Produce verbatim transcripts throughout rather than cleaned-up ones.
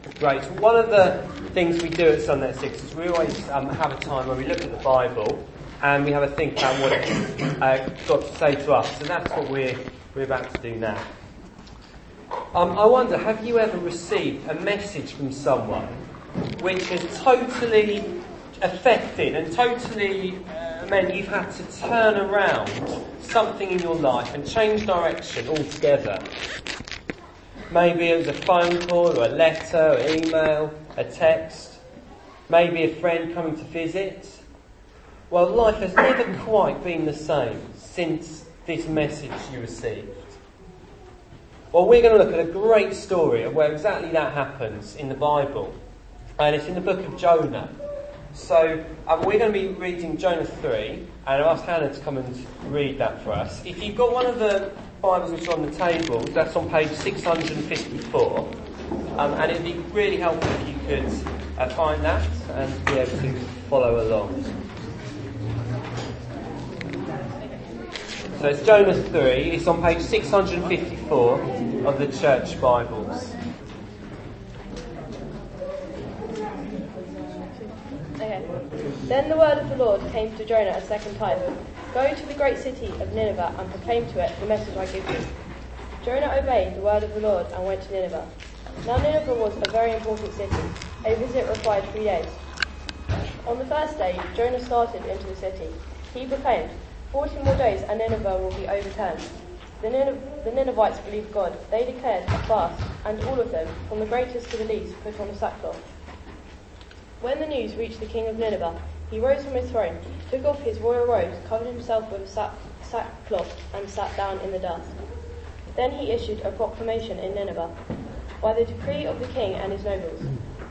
Great. So one of the things we do at Sunday at Six is we always um, have a time where we look at the Bible and we have a think about what it's uh, got to say to us. And that's what we're we're about to do now. Um, I wonder, have you ever received a message from someone which has totally affected and totally uh, meant you've had to turn around something in your life and change direction altogether? Maybe it was a phone call or a letter, or email, a text. Maybe a friend coming to visit. Well, life has never quite been the same since this message you received. Well, we're going to look at a great story of where exactly that happens in the Bible. And it's in the book of Jonah. So um, we're going to be reading Jonah three, and I've asked Hannah to come and read that for us. If you've got one of the Bibles which are on the table, that's on page six hundred fifty-four. Um, and it'd be really helpful if you could uh, find that and be able to follow along. So it's Jonah three, it's on page six hundred fifty-four of the Church Bibles. Okay. Then the word of the Lord came to Jonah a second time. Go to the great city of Nineveh and proclaim to it the message I give you. Jonah obeyed the word of the Lord and went to Nineveh. Now Nineveh was a very important city. A visit required three days. On the first day, Jonah started into the city. He proclaimed, Forty more days and Nineveh will be overturned. The, Nineveh, the Ninevites believed God. They declared a fast, and all of them, from the greatest to the least, put on a sackcloth. When the news reached the king of Nineveh, he rose from his throne, took off his royal robes, covered himself with a sack, sackcloth, and sat down in the dust. Then he issued a proclamation in Nineveh, by the decree of the king and his nobles.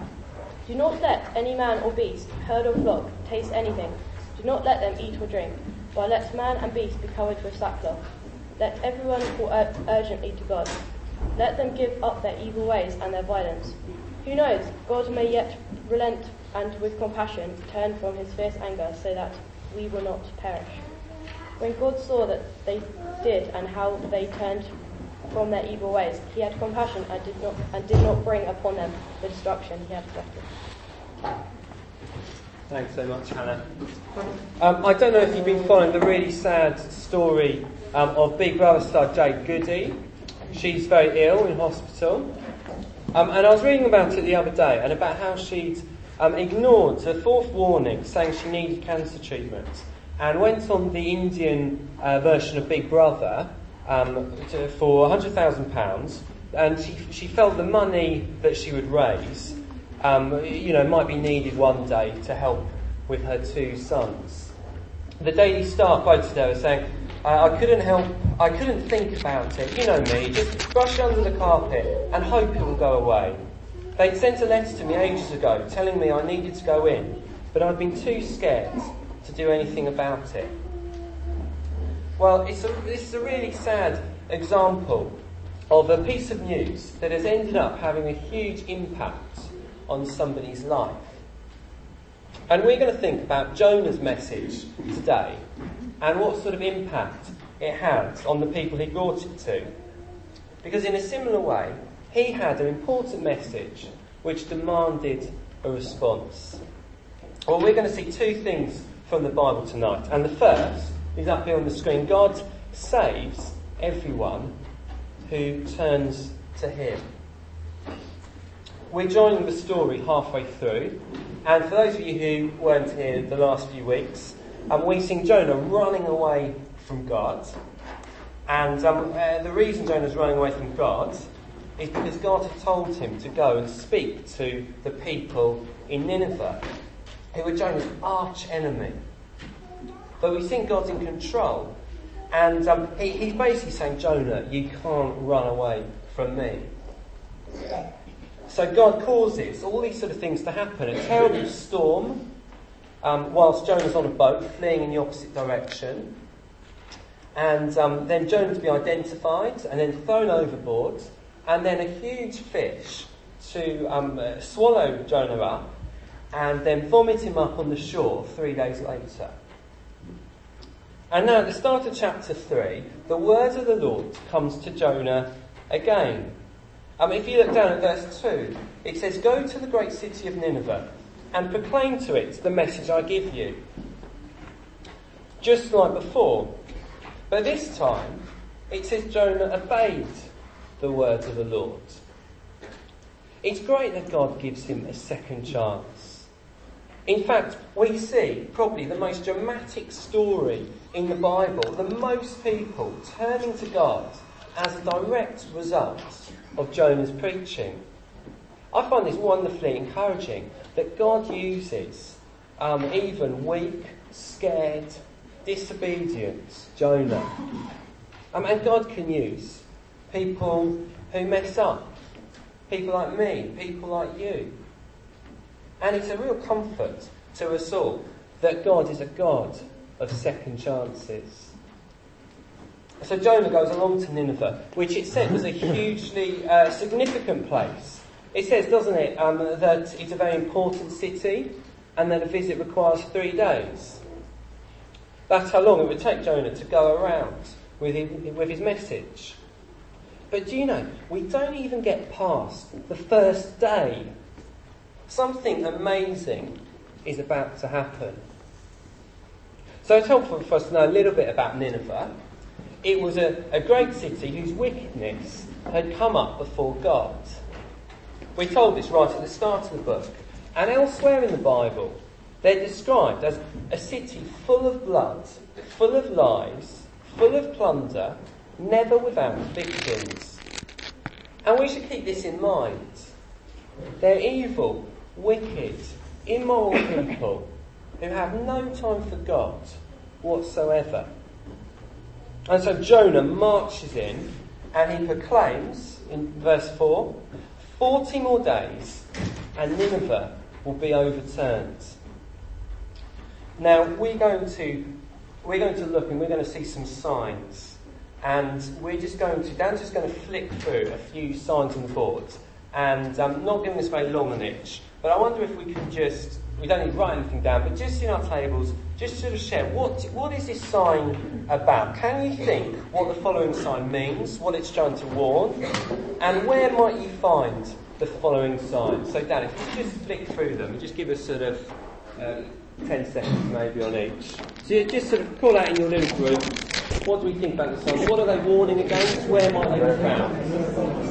Do not let any man or beast, herd or flock, taste anything. Do not let them eat or drink, but let man and beast be covered with sackcloth. Let everyone call ur- urgently to God. Let them give up their evil ways and their violence. Who knows, God may yet relent and with compassion turn from his fierce anger so that we will not perish. When God saw that they did and how they turned from their evil ways, he had compassion and did not and did not bring upon them the destruction he had threatened. Thanks so much, Hannah. Um, I don't know if you've been following the really sad story um, of Big Brother star Jade Goody. She's very ill in hospital. Um, and I was reading about it the other day and about how she'd um, ignored her fourth warning saying she needed cancer treatment and went on the Indian uh, version of Big Brother um, to, for one hundred thousand pounds, and she, she felt the money that she would raise um, you know, might be needed one day to help with her two sons. The Daily Star quoted her as saying, I, I couldn't help, I couldn't think about it, you know me, just brush it under the carpet and hope it will go away. They'd sent a letter to me ages ago telling me I needed to go in, but I'd been too scared to do anything about it. Well, it's a, this is a really sad example of a piece of news that has ended up having a huge impact on somebody's life. And we're going to think about Jonah's message today and what sort of impact it had on the people he brought it to. Because in a similar way, he had an important message which demanded a response. Well, we're going to see two things from the Bible tonight. And the first is up here on the screen. God saves everyone who turns to him. We're joining the story halfway through. And for those of you who weren't here the last few weeks, um, we've seen Jonah running away from God. And um, uh, the reason Jonah's running away from God is because God had told him to go and speak to the people in Nineveh, who were Jonah's arch enemy. But we think God's in control. And um, he, he's basically saying, Jonah, you can't run away from me. So God causes all these sort of things to happen. A terrible storm, um, whilst Jonah's on a boat fleeing in the opposite direction. And um, then Jonah to be identified and then thrown overboard. And then a huge fish to um, uh, swallow Jonah up and then vomit him up on the shore three days later. And now at the start of chapter three, the word of the Lord comes to Jonah again. Um, if you look down at verse two, it says, "Go to the great city of Nineveh and proclaim to it the message I give you." Just like before. But this time, it says Jonah obeyed the words of the Lord. It's great that God gives him a second chance. In fact, we see probably the most dramatic story in the Bible, the most people turning to God as a direct result of Jonah's preaching. I find this wonderfully encouraging, that God uses um, even weak, scared, disobedient Jonah. Um, and God can use people who mess up. People like me, people like you. And it's a real comfort to us all that God is a God of second chances. So Jonah goes along to Nineveh, which it said was a hugely uh, significant place. It says, doesn't it, um, that it's a very important city and that a visit requires three days. That's how long it would take Jonah to go around with his, with his message. But do you know, we don't even get past the first day. Something amazing is about to happen. So it's helpful for us to know a little bit about Nineveh. It was a, a great city whose wickedness had come up before God. We're told this right at the start of the book. And elsewhere in the Bible, they're described as a city full of blood, full of lies, full of plunder, never without victims. And we should keep this in mind. They're evil, wicked, immoral people who have no time for God whatsoever. And so Jonah marches in and he proclaims, in verse four, forty more days and Nineveh will be overturned. Now we're going to we're going to look and we're going to see some signs. And we're just going to, Dan's just going to flick through a few signs on the board. And I'm um, not giving us very long on each. But I wonder if we can just, we don't need to write anything down, but just in our tables, just sort of share, what what is this sign about? Can you think what the following sign means, what it's trying to warn? And where might you find the following sign? So Dan, if you just flick through them and just give us sort of uh, ten seconds maybe on each. So you just sort of call out in your little group, what do we think about the signs? What are they warning against? Where might they be found?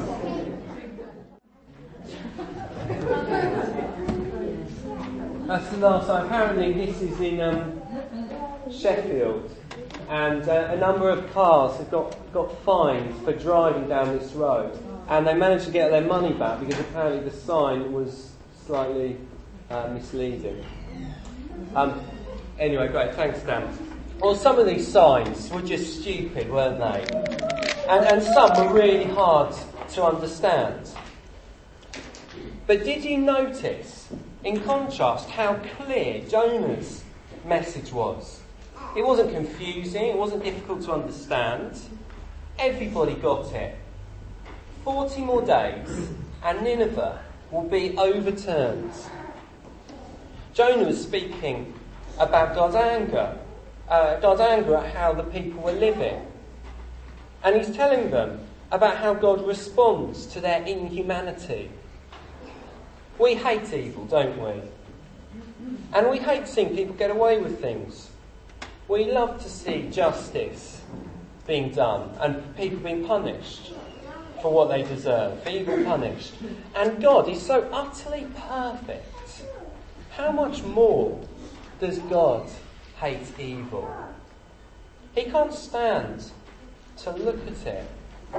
That's the last time. Apparently this is in um, Sheffield, and uh, a number of cars have got, got fined for driving down this road, and they managed to get their money back because apparently the sign was slightly uh, misleading. Um, anyway, great, thanks Dan. Well, some of these signs were just stupid, weren't they? And, and some were really hard to understand. But did you notice, in contrast, how clear Jonah's message was? It wasn't confusing, it wasn't difficult to understand. Everybody got it. Forty more days and Nineveh will be overturned. Jonah was speaking about God's anger, uh, God's anger at how the people were living. And he's telling them about how God responds to their inhumanity. We hate evil, don't we? And we hate seeing people get away with things. We love to see justice being done and people being punished for what they deserve, for evil punished. And God is so utterly perfect. How much more does God hate evil? He can't stand to look at it.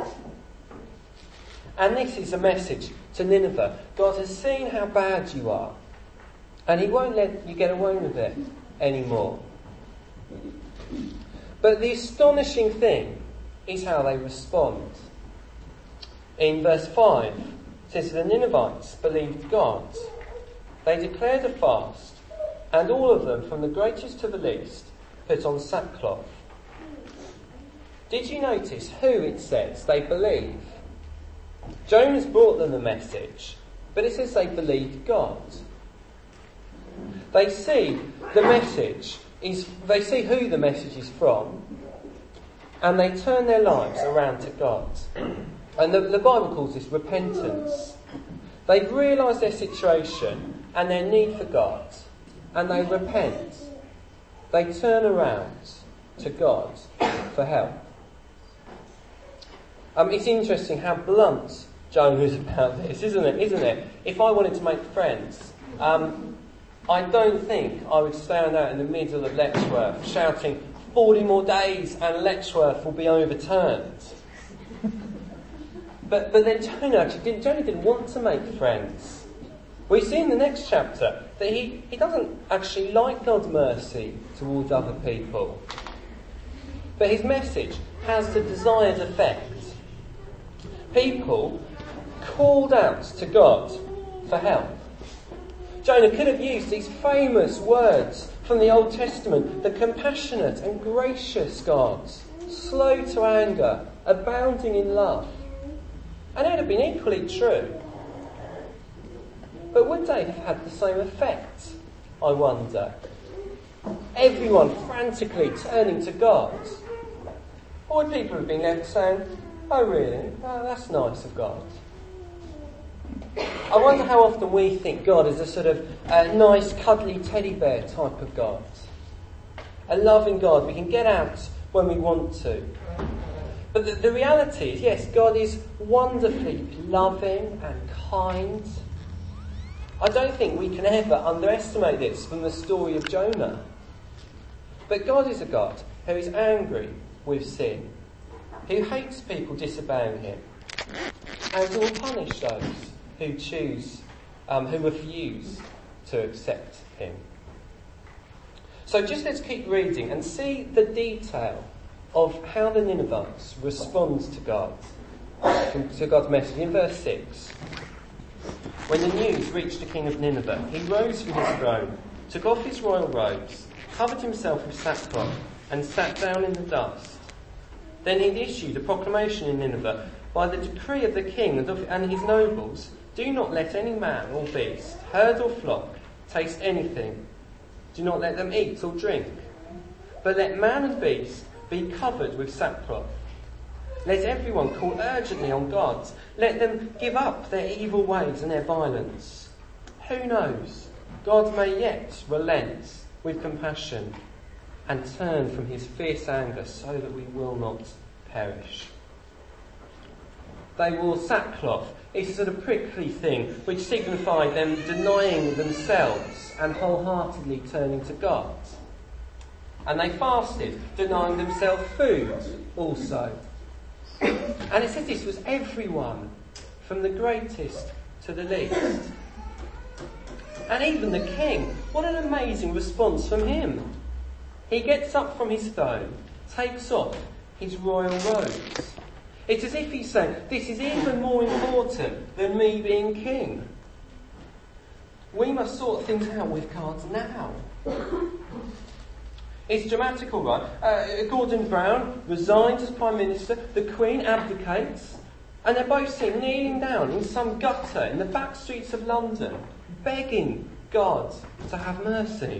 And this is a message to Nineveh. God has seen how bad you are, and he won't let you get away with it anymore. But the astonishing thing is how they respond. In verse five, it says, the Ninevites believed God. They declared a fast, and all of them, from the greatest to the least, put on sackcloth. Did you notice who it says they believe? Jonah's brought them the message, but it says they believed God. They see the message is, they see who the message is from, and they turn their lives around to God. And the, the Bible calls this repentance. They've realised their situation and their need for God, and they repent. They turn around to God for help. Um, it's interesting how blunt Jonah is about this, isn't it? Isn't it? If I wanted to make friends, um, I don't think I would stand out in the middle of Letchworth shouting, forty more days and Letchworth will be overturned. But but then Jonah actually didn't, Jonah didn't want to make friends. We see in the next chapter that he, he doesn't actually like God's mercy towards other people. But his message has the desired effect. People called out to God for help. Jonah could have used these famous words from the Old Testament, the compassionate and gracious God, slow to anger, abounding in love. And it would have been equally true. But would they have had the same effect, I wonder? Everyone frantically turning to God. Or would people have been left saying, oh really? Oh, that's nice of God. I wonder how often we think God is a sort of uh, nice, cuddly teddy bear type of God. A loving God we can get out when we want to. But the, the reality is, yes, God is wonderfully loving and kind. I don't think we can ever underestimate this from the story of Jonah. But God is a God who is angry with sin, who hates people disobeying him, and who will punish those who choose, um, who refuse to accept him. So just let's keep reading and see the detail of how the Ninevites respond to God, to God's message. In verse six, when the news reached the king of Nineveh, he rose from his throne, took off his royal robes, covered himself with sackcloth, and sat down in the dust. Then he issued a proclamation in Nineveh, by the decree of the king and, of, and his nobles, do not let any man or beast, herd or flock, taste anything. Do not let them eat or drink. But let man and beast be covered with sackcloth. Let everyone call urgently on God. Let them give up their evil ways and their violence. Who knows? God may yet relent with compassion and turn from his fierce anger so that we will not perish. They wore sackcloth. It's a sort of prickly thing which signified them denying themselves and wholeheartedly turning to God. And they fasted, denying themselves food also. And it says this was everyone, from the greatest to the least. And even the king, what an amazing response from him. He gets up from his throne, takes off his royal robes. It's as if he's saying, this is even more important than me being king. We must sort things out with God now. It's dramatical, right? Uh, Gordon Brown resigns as Prime Minister, the Queen abdicates, and they're both seen kneeling down in some gutter in the back streets of London, begging God to have mercy.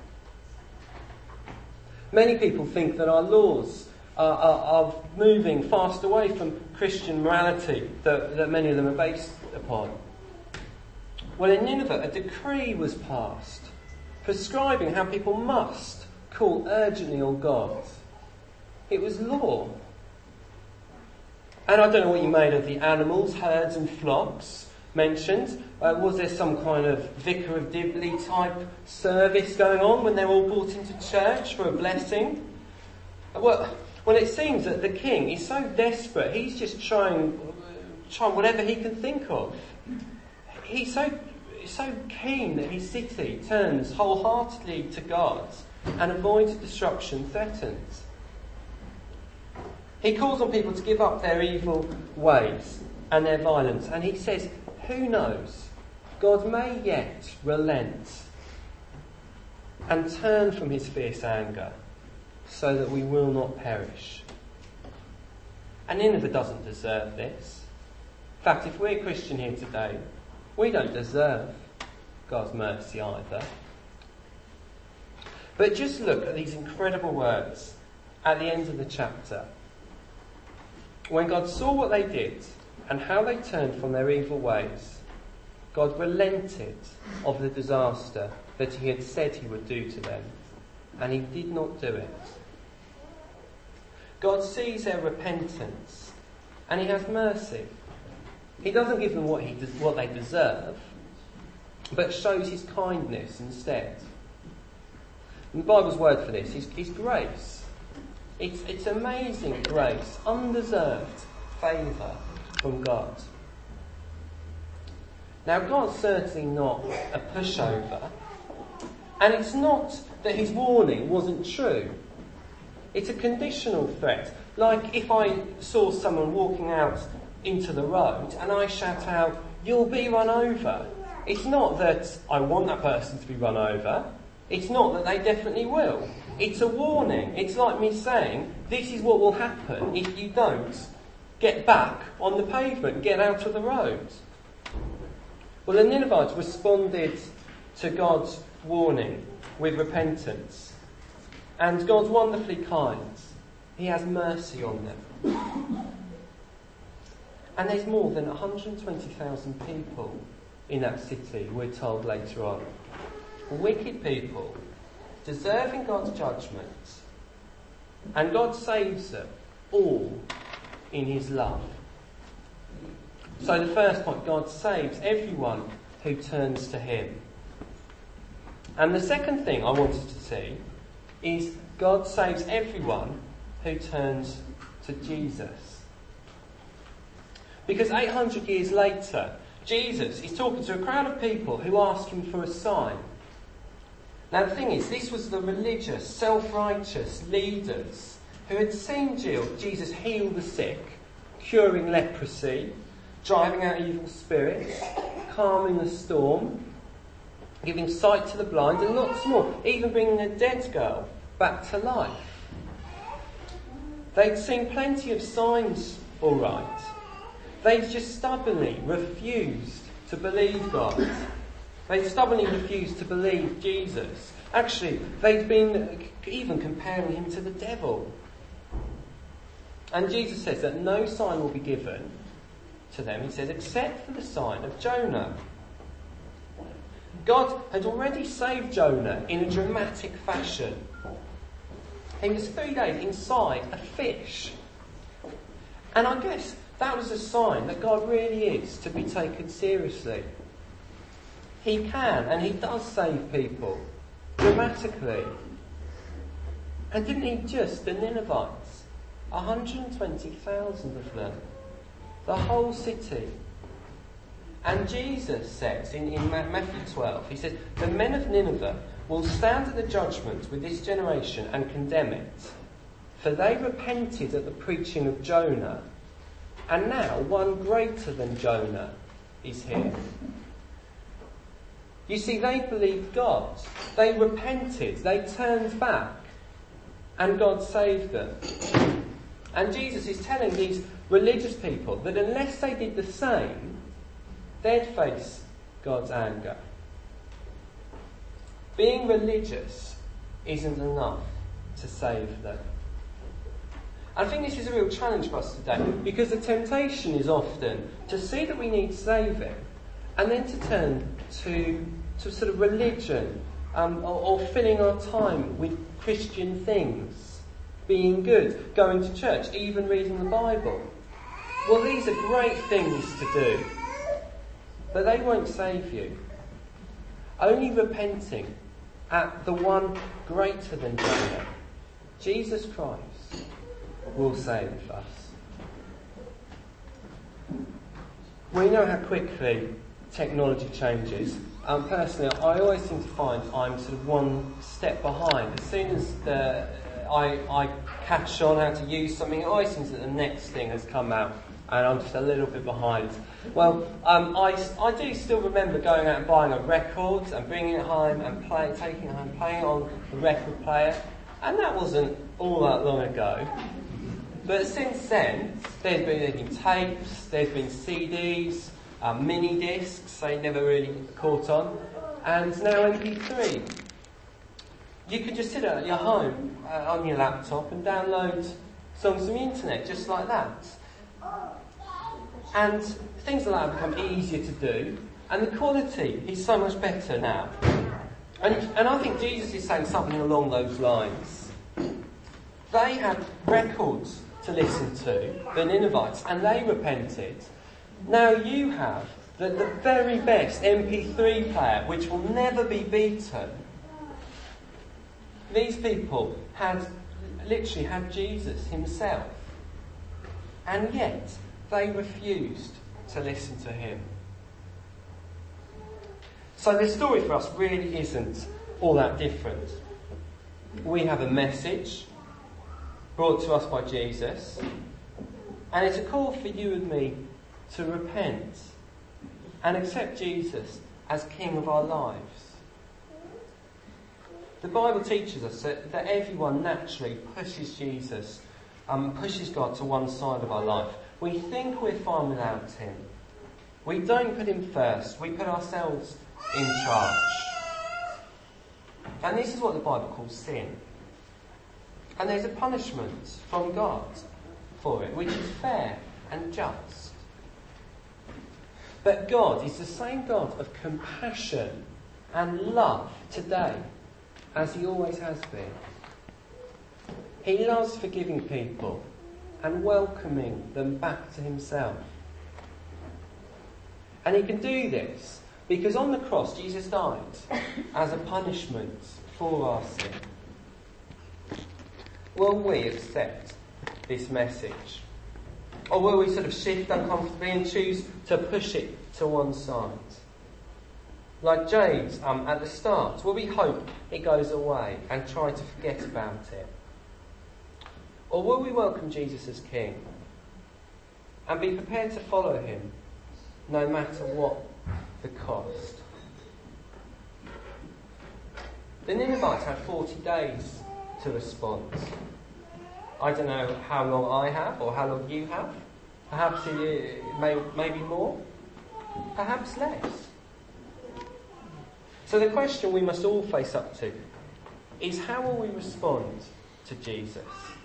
Many people think that our laws are, are, are moving fast away from Christian morality that, that many of them are based upon. Well, in Nineveh, a decree was passed prescribing how people must call urgently on God. It was law. And I don't know what you made of the animals, herds and flocks mentioned. Uh, was there some kind of Vicar of Dibley type service going on when they were all brought into church for a blessing? Well, well, it seems that the king is so desperate, he's just trying, trying whatever he can think of. He's so, so keen that his city turns wholeheartedly to God and avoids destruction threatened. He calls on people to give up their evil ways and their violence, and he says, who knows, God may yet relent and turn from his fierce anger so that we will not perish. And Nineveh doesn't deserve this. In fact, if we're Christian here today, we don't deserve God's mercy either. But just look at these incredible words at the end of the chapter. When God saw what they did, and how they turned from their evil ways, God relented of the disaster that he had said he would do to them, and he did not do it. God sees their repentance, and he has mercy. He doesn't give them what, he des- what they deserve, but shows his kindness instead. And the Bible's word for this is, is grace. It's, it's amazing grace, undeserved favour from God. Now, God's certainly not a pushover, and it's not that his warning wasn't true. It's a conditional threat. Like if I saw someone walking out into the road and I shout out, "You'll be run over." It's not that I want that person to be run over. It's not that they definitely will. It's a warning. It's like me saying, this is what will happen if you don't get back on the pavement, get out of the road. Well, the Ninevites responded to God's warning with repentance. And God's wonderfully kind. He has mercy on them. And there's more than one hundred twenty thousand people in that city, we're told later on. Wicked people, deserving God's judgment. And God saves them, all in his love. So the first point, God saves everyone who turns to him. And the second thing I wanted to see is God saves everyone who turns to Jesus. Because eight hundred years later, Jesus is talking to a crowd of people who ask him for a sign. Now the thing is, this was the religious, self-righteous leaders who had seen Jesus heal the sick, curing leprosy, driving out evil spirits, calming the storm, giving sight to the blind, and lots more, even bringing a dead girl back to life. They'd seen plenty of signs, all right. They'd just stubbornly refused to believe God. They'd stubbornly refused to believe Jesus. Actually, they'd been even comparing him to the devil. And Jesus says that no sign will be given to them, he says, except for the sign of Jonah. God had already saved Jonah in a dramatic fashion. He was three days inside a fish. And I guess that was a sign that God really is to be taken seriously. He can and he does save people dramatically. And didn't he just, the Ninevites, one hundred twenty thousand of them, the whole city. And Jesus says in, in Matthew twelve, he says, the men of Nineveh will stand at the judgment with this generation and condemn it. For they repented at the preaching of Jonah, and now one greater than Jonah is here. You see, they believed God. They repented. They turned back. And God saved them. And Jesus is telling these religious people that unless they did the same, they'd face God's anger. Being religious isn't enough to save them. I think this is a real challenge for us today, because the temptation is often to see that we need saving and then to turn to, to sort of religion um, or, or filling our time with Christian things, being good, going to church, even reading the Bible. Well, these are great things to do, but they won't save you. Only repenting at the one greater than Jonah, Jesus Christ, will save us. We know how quickly technology changes. Um, personally, I always seem to find I'm sort of one step behind. As soon as the, I, I catch on how to use something, it always seems that the next thing has come out and I'm just a little bit behind. Well, um, I, I do still remember going out and buying a record and bringing it home and play, taking it home, playing it on the record player. And that wasn't all that long ago. But since then, there's been, there's been tapes, there's been C Ds, um, mini discs, they never really caught on, and now M P three. You could just sit at your home uh, on your laptop and download songs from the internet just like that. And things like that have become easier to do, and the quality is so much better now. And, and I think Jesus is saying something along those lines. They had records to listen to, the Ninevites, and they repented. Now you have the, the very best M P three player, which will never be beaten. These people had literally had Jesus himself, and yet they refused to listen to him. So the story for us really isn't all that different. We have a message brought to us by Jesus, and it's a call for you and me to repent and accept Jesus as King of our lives. The Bible teaches us that, that everyone naturally pushes Jesus, um, pushes God to one side of our life. We think we're fine without him. We don't put him first. We put ourselves in charge. And this is what the Bible calls sin. And there's a punishment from God for it, which is fair and just. But God is the same God of compassion and love today as he always has been. He loves forgiving people and welcoming them back to himself. And he can do this because on the cross Jesus died as a punishment for our sin. Will we accept this message? Or will we sort of shift uncomfortably and choose to push it to one side? Like James um, at the start, will we hope it goes away and try to forget about it? Or will we welcome Jesus as King and be prepared to follow him no matter what the cost? The Ninevites had forty days to respond. I don't know how long I have or how long you have. Perhaps it, may, maybe more. Perhaps less. So the question we must all face up to is, how will we respond to Jesus?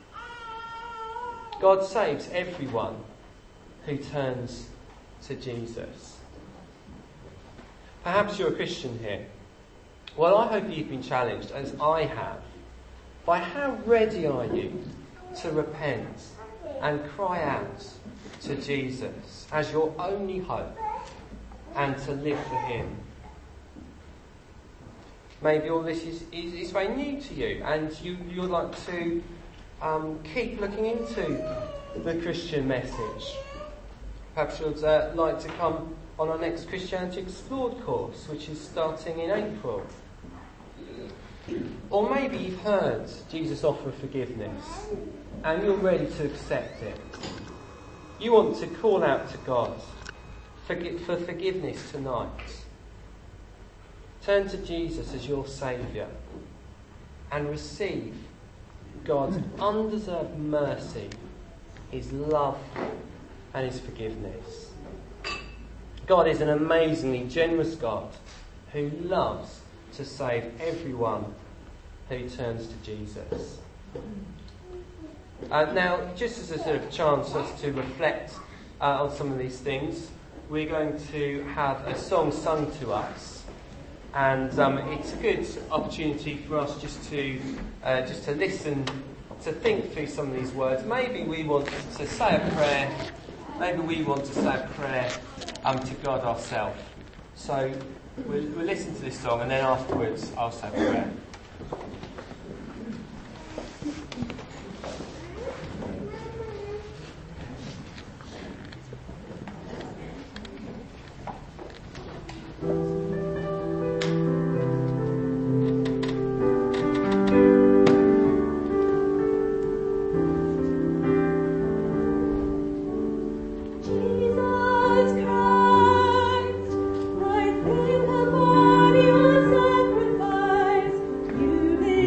God saves everyone who turns to Jesus. Perhaps you're a Christian here. Well, I hope you've been challenged, as I have, by how ready are you to repent and cry out to Jesus as your only hope and to live for him. Maybe all this is, is, is very new to you, and you, you'd like to um, keep looking into the Christian message. Perhaps you'd uh, like to come on our next Christianity Explored course, which is starting in April. Or maybe you've heard Jesus' offer of forgiveness and you're ready to accept it. You want to call out to God for, for forgiveness tonight. Turn to Jesus as your Saviour and receive God's undeserved mercy, his love and his forgiveness. God is an amazingly generous God who loves to save everyone who turns to Jesus. Uh, now, just as a sort of chance for us to reflect uh, on some of these things, we're going to have a song sung to us, and um, it's a good opportunity for us just to uh, just to listen, to think through some of these words. Maybe we want to say a prayer. Maybe we want to say a prayer um, to God ourselves. So we'll, we'll listen to this song, and then afterwards I'll say a prayer. Right in the body was sacrificed. You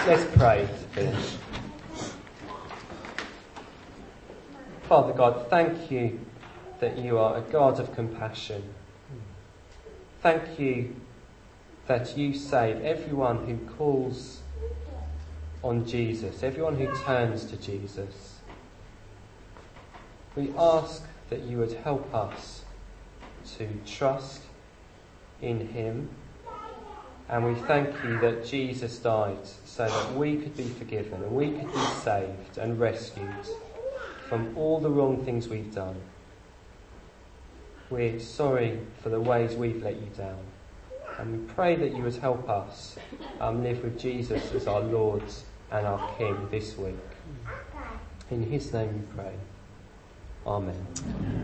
Let's pray to finish. Father God, thank you that you are a God of compassion. Thank you that you save everyone who calls on Jesus, everyone who turns to Jesus. We ask that you would help us to trust in him, and we thank you that Jesus died so that we could be forgiven and we could be saved and rescued from all the wrong things we've done. We're sorry for the ways we've let you down, and we pray that you would help us um, live with Jesus as our Lord and our King this week. In his name we pray. Amen.